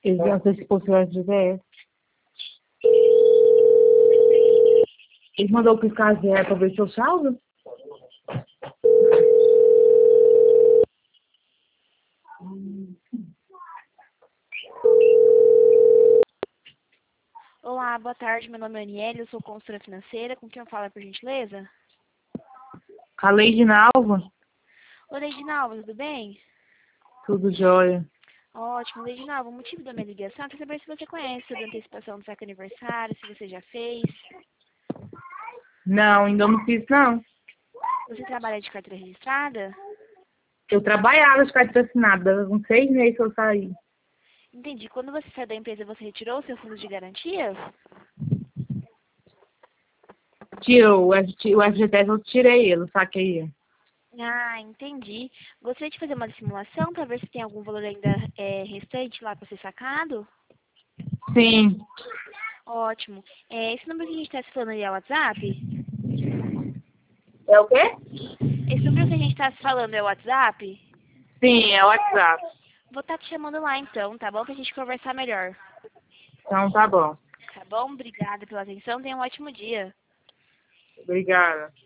Eu não sei se fosse o FGTS. Ele mandou piscar zero pra ver se eu salvo? Olá, boa tarde. Meu nome é Aniele, eu sou consultora financeira. Com quem eu falo, por gentileza? A Leide Nalva? Oi, Leidinalva, tudo bem? Tudo jóia. Ótimo, Leidinalva. O motivo da minha ligação é para saber se você conhece sobre a antecipação do seu aniversário, se você já fez. Não, ainda não fiz, não. Você trabalha de carteira registrada? Eu trabalhava de carteira assinada. Com 6 meses que eu saí. Entendi. Quando você saiu da empresa, você retirou o seu fundo de garantia? Tirou. O FGTS eu tirei ele, saquei ele. Ah, entendi. Gostaria de fazer uma simulação para ver se tem algum valor ainda restante lá para ser sacado? Sim. Ótimo. Esse número que a gente está se falando aí é o WhatsApp? É o quê? Esse número que a gente está se falando é o WhatsApp? Sim, é o WhatsApp. Vou estar te chamando lá então, tá bom? Pra gente conversar melhor. Então tá bom. Tá bom? Obrigada pela atenção. Tenha um ótimo dia. Obrigada.